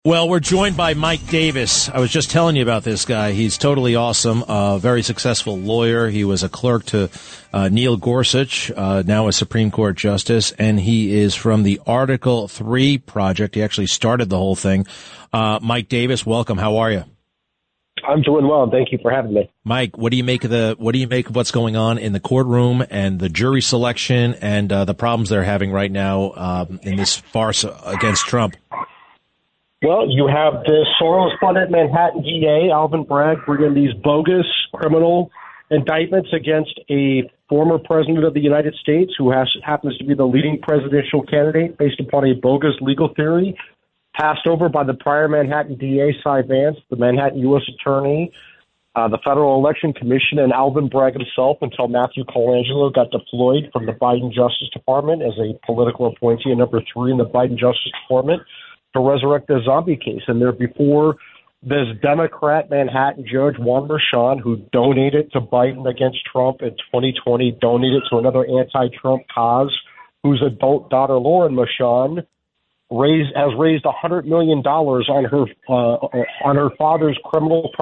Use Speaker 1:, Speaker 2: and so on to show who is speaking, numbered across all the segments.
Speaker 1: Well, we're joined by Mike Davis. I was just telling you about this guy. He's totally awesome, a very successful lawyer. He was a clerk to Neil Gorsuch, now a Supreme Court justice, and he is from the Article 3 Project. He actually started the whole thing. Mike Davis, welcome. How are you?
Speaker 2: I'm doing well. Thank you for having me.
Speaker 1: Mike, what do you make of what's going on in the courtroom and the jury selection and the problems they're having right now in this farce against Trump?
Speaker 2: Well, you have this Soros-funded Manhattan DA, Alvin Bragg, bringing these bogus criminal indictments against a former president of the United States who happens to be the leading presidential candidate based upon a bogus legal theory passed over by the prior Manhattan DA, Cy Vance, the Manhattan U.S. Attorney, the Federal Election Commission, and Alvin Bragg himself until Matthew Colangelo got deployed from the Biden Justice Department as a political appointee and number 3 in the Biden Justice Department to resurrect the zombie case. And there before this Democrat Manhattan judge, Juan Merchan, who donated to Biden against Trump in 2020, donated to another anti-Trump cause, whose adult daughter, Lauren Merchan, has raised $100 million on her father's criminal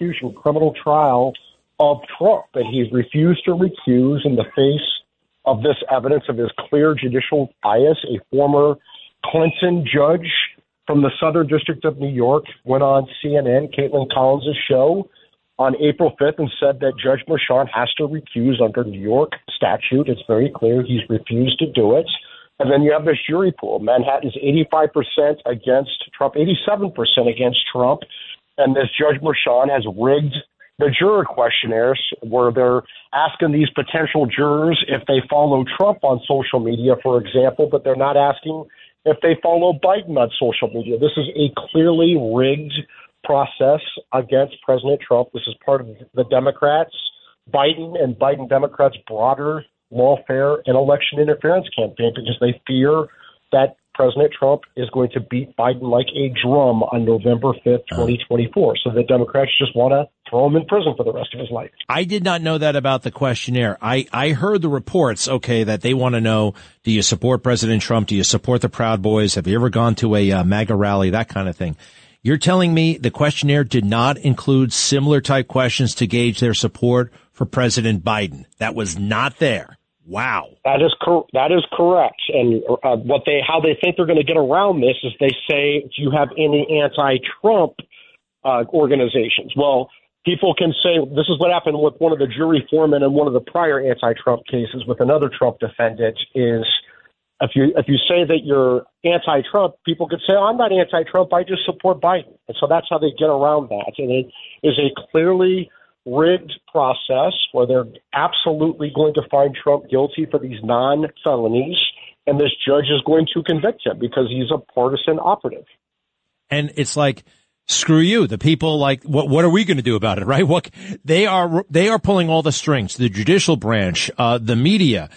Speaker 2: trial of Trump. And he's refused to recuse in the face of this evidence of his clear judicial bias. A former Clinton judge from the Southern District of New York went on CNN, Caitlin Collins' show, on April 5th and said that Judge Merchan has to recuse under New York statute. It's very clear he's refused to do it. And then you have this jury pool. Manhattan's 85% against Trump, 87% against Trump. And this Judge Merchan has rigged the juror questionnaires where they're asking these potential jurors if they follow Trump on social media, for example, but they're not asking if they follow Biden on social media. This is a clearly rigged process against President Trump. This is part of the Democrats, Biden and Biden Democrats' broader lawfare and election interference campaign because they fear that President Trump is going to beat Biden like a drum on November 5th, 2024. So the Democrats just want to throw him in prison for the rest of his life.
Speaker 1: I did not know that about the questionnaire. I heard the reports, that they want to know, do you support President Trump? Do you support the Proud Boys? Have you ever gone to a MAGA rally? That kind of thing. You're telling me the questionnaire did not include similar type questions to gauge their support for President Biden. That was not there. Wow.
Speaker 2: That is correct. And how they think they're going to get around this is they say, do you have any anti-Trump organizations? Well, people can say this is what happened with one of the jury foremen in one of the prior anti-Trump cases with another Trump defendant is if you say that you're anti-Trump, people could say, oh, I'm not anti-Trump, I just support Biden. And so that's how they get around that. And it is a clearly rigged process where they're absolutely going to find Trump guilty for these non-felonies, and this judge is going to convict him because he's a partisan operative.
Speaker 1: And it's like, screw you. The people what are we going to do about it, right? They are pulling all the strings. The judicial branch, the media,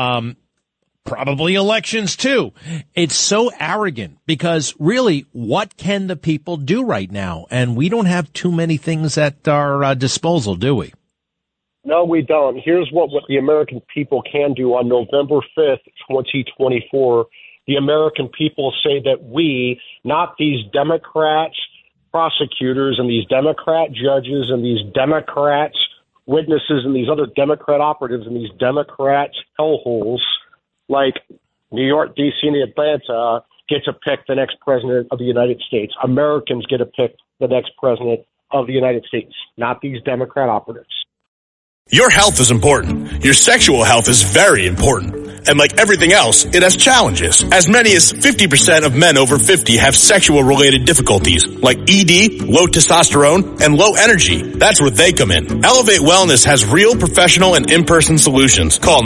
Speaker 1: probably elections too. It's so arrogant because really, what can the people do right now? And we don't have too many things at our disposal, do we?
Speaker 2: No, we don't. Here's what the American people can do on November 5th, 2024. The American people say that we, not these Democrat prosecutors and these Democrat judges and these Democrat witnesses and these other Democrat operatives and these Democrat hellholes like New York, D.C., and Atlanta get to pick the next president of the United States. Americans get to pick the next president of the United States, not these Democrat operatives.
Speaker 3: Your health is important. Your sexual health is very important. And like everything else, it has challenges. As many as 50% of men over 50 have sexual-related difficulties, like ED, low testosterone, and low energy. That's where they come in. Elevate Wellness has real professional and in-person solutions. Call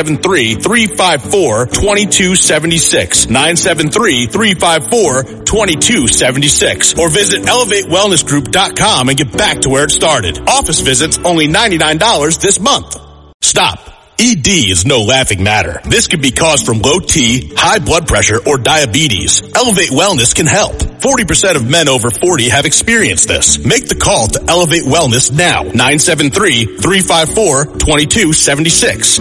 Speaker 3: 973-354-2276. 973-354-2276. Or visit ElevateWellnessGroup.com and get back to where it started. Office visits only $99 this month. Stop. ED is no laughing matter. This could be caused from low T, high blood pressure, or diabetes. Elevate Wellness can help. 40% of men over 40 have experienced this. Make the call to Elevate Wellness now. 973-354-2276.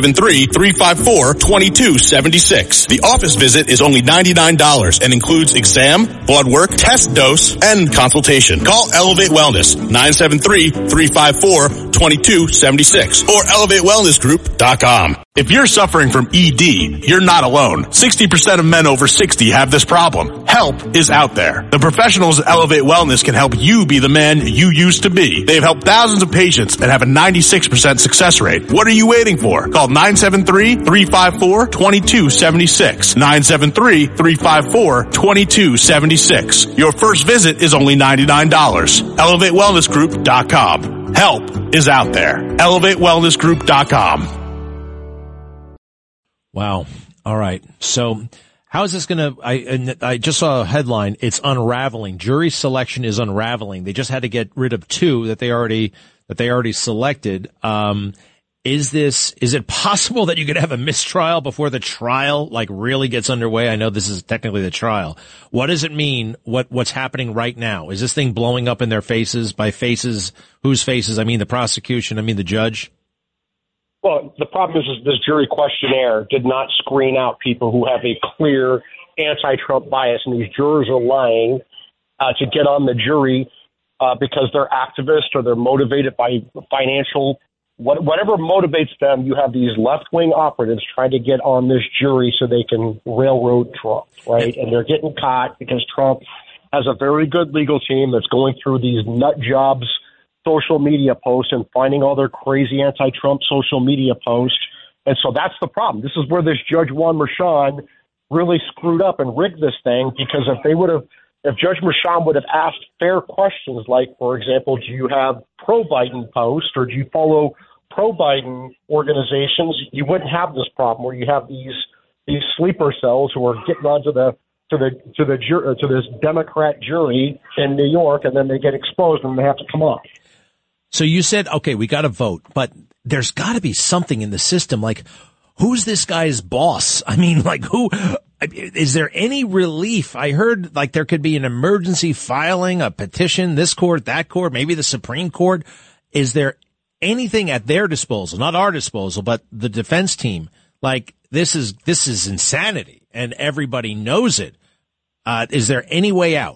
Speaker 3: 973-354-2276. The office visit is only $99 and includes exam, blood work, test dose, and consultation. Call Elevate Wellness. 973-354-2276 or ElevateWellnessGroup.com. If you're suffering from ED, you're not alone. 60% of men over 60 have this problem. Help is out there. The professionals at Elevate Wellness can help you be the man you used to be. They've helped thousands of patients and have a 96% success rate. What are you waiting for? Call 973-354-2276. 973-354-2276. Your first visit is only $99. ElevateWellnessGroup.com. Help is out there. ElevateWellnessGroup.com.
Speaker 1: Wow. All right. So how is this going to, I just saw a headline. It's unraveling. Jury selection is unraveling. They just had to get rid of two that they already selected. Is it possible that you could have a mistrial before the trial really gets underway? I know this is technically the trial. What does it mean? What's happening right now? Is this thing blowing up in their faces? By faces, whose faces? I mean the prosecution. I mean the judge.
Speaker 2: Well, the problem is this jury questionnaire did not screen out people who have a clear anti-Trump bias, and these jurors are lying to get on the jury because they're activists or they're motivated by financial, whatever motivates them. You have these left-wing operatives trying to get on this jury so they can railroad Trump, right? And they're getting caught because Trump has a very good legal team that's going through these nut jobs social media posts and finding all their crazy anti-Trump social media posts. And so that's the problem. This is where this Judge Juan Merchan really screwed up and rigged this thing, because if Judge Merchan would have asked fair questions like, for example, do you have pro-Biden posts or do you follow pro-Biden organizations, you wouldn't have this problem where you have these sleeper cells who are getting onto this Democrat jury in New York, and then they get exposed and they have to come off.
Speaker 1: So you said, okay, we got to vote, but there's got to be something in the system. Like, who's this guy's boss? I mean, is there any relief? I heard there could be an emergency filing, a petition, this court, that court, maybe the Supreme Court. Is there anything at their disposal, not our disposal, but the defense team? This is insanity, and everybody knows it. Is there any way out?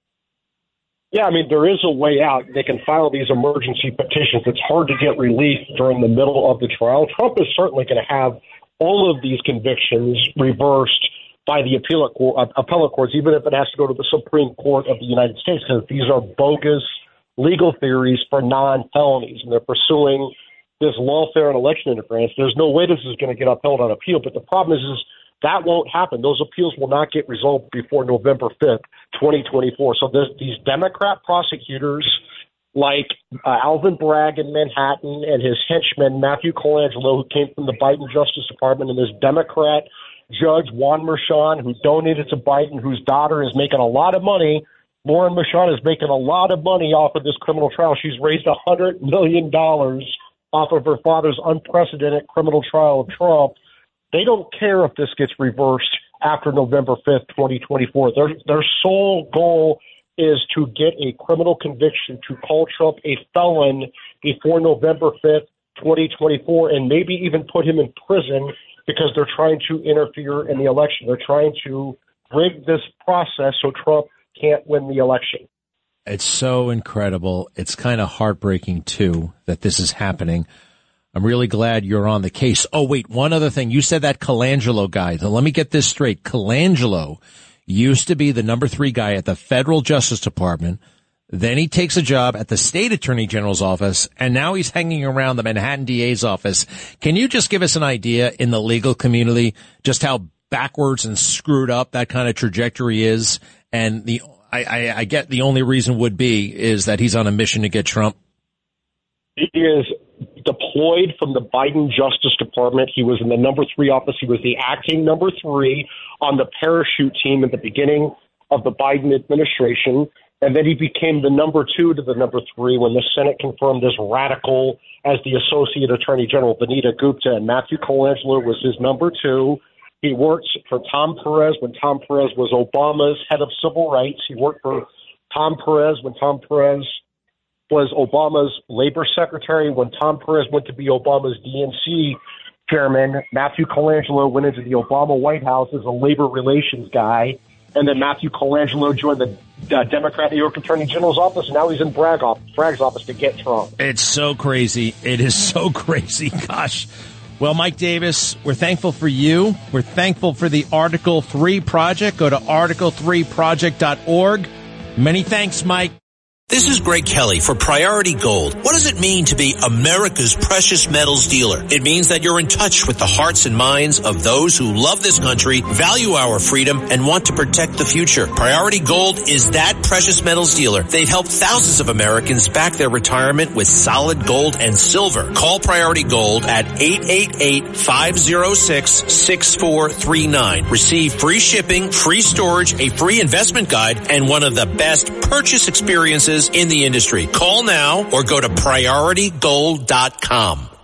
Speaker 2: Yeah, I mean, there is a way out. They can file these emergency petitions. It's hard to get relief during the middle of the trial. Trump is certainly going to have all of these convictions reversed by the appellate courts, even if it has to go to the Supreme Court of the United States, because these are bogus legal theories for non-felonies, and they're pursuing this lawfare and election interference. There's no way this is going to get upheld on appeal, but the problem is that won't happen. Those appeals will not get resolved before November 5th, 2024. So these Democrat prosecutors like Alvin Bragg in Manhattan and his henchman, Matthew Colangelo, who came from the Biden Justice Department, and this Democrat Judge Juan Merchan, who donated to Biden, whose daughter is making a lot of money. Lauren Merchan is making a lot of money off of this criminal trial. She's raised $100 million off of her father's unprecedented criminal trial of Trump. They don't care if this gets reversed after November 5th, 2024. Their sole goal is to get a criminal conviction to call Trump a felon before November 5th, 2024, and maybe even put him in prison because they're trying to interfere in the election. They're trying to rig this process so Trump can't win the election.
Speaker 1: It's so incredible. It's kind of heartbreaking, too, that this is happening. I'm really glad you're on the case. Oh, wait, one other thing. You said that Colangelo guy. So let me get this straight. Colangelo used to be the number 3 guy at the Federal Justice Department. Then he takes a job at the State Attorney General's office, and now he's hanging around the Manhattan DA's office. Can you just give us an idea in the legal community just how backwards and screwed up that kind of trajectory is? And I get the only reason would be is that he's on a mission to get Trump.
Speaker 2: He is deployed from the Biden Justice Department. He was in the number 3 office. He was the acting number 3 on the parachute team at the beginning of the Biden administration. And then he became the number 2 to the number 3 when the Senate confirmed this radical as the Associate Attorney General, Vanita Gupta. And Matthew Colangelo was his number 2. He worked for Tom Perez when Tom Perez was Obama's head of civil rights. He worked for Tom Perez when Tom Perez was Obama's labor secretary. When Tom Perez went to be Obama's DNC chairman, Matthew Colangelo went into the Obama White House as a labor relations guy. And then Matthew Colangelo joined the Democrat New York Attorney General's office, and now he's in Bragg's office to get Trump.
Speaker 1: It's so crazy. It is so crazy. Gosh. Well, Mike Davis, we're thankful for you. We're thankful for the Article 3 Project. Go to article3project.org. Many thanks, Mike.
Speaker 4: This is Greg Kelly for Priority Gold. What does it mean to be America's precious metals dealer? It means that you're in touch with the hearts and minds of those who love this country, value our freedom, and want to protect the future. Priority Gold is that precious metals dealer. They've helped thousands of Americans back their retirement with solid gold and silver. Call Priority Gold at 888-506-6439. Receive free shipping, free storage, a free investment guide, and one of the best purchase experiences in the industry. Call now or go to PriorityGold.com.